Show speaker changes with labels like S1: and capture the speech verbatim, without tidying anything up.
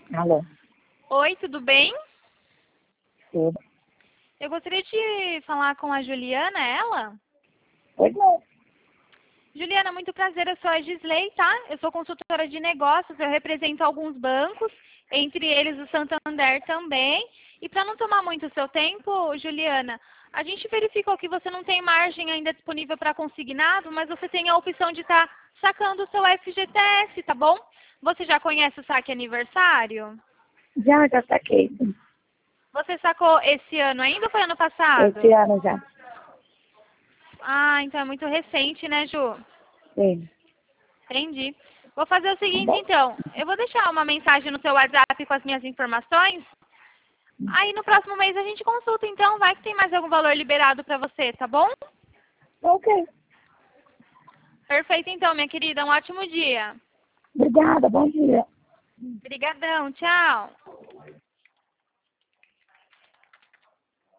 S1: Alô?
S2: Oi, tudo bem?
S1: Tudo.
S2: Eu gostaria de falar com a Juliana, é ela?
S1: Pois não.
S2: Juliana, muito prazer, eu sou a Gisley, tá? Eu sou consultora de negócios, eu represento alguns bancos, entre eles o Santander também. E para não tomar muito o seu tempo, Juliana, a gente verificou que você não tem margem ainda disponível para consignado, mas você tem a opção de estar sacando o seu F G T S, tá bom? Você já conhece o saque aniversário?
S1: Já, já saquei.
S2: Você sacou esse ano ainda ou foi ano passado?
S1: Esse ano já.
S2: Ah, então é muito recente, né, Ju?
S1: Sim.
S2: Entendi. Vou fazer o
S1: Tá
S2: seguinte,
S1: bom?
S2: então. Eu vou deixar uma mensagem no seu WhatsApp com as minhas informações. Aí no próximo mês a gente consulta, então. Vai que tem mais algum valor liberado para você, tá bom?
S1: Ok.
S2: Perfeito, então, minha querida. Um ótimo dia.
S1: Obrigada, bom dia.
S2: Obrigadão. Tchau.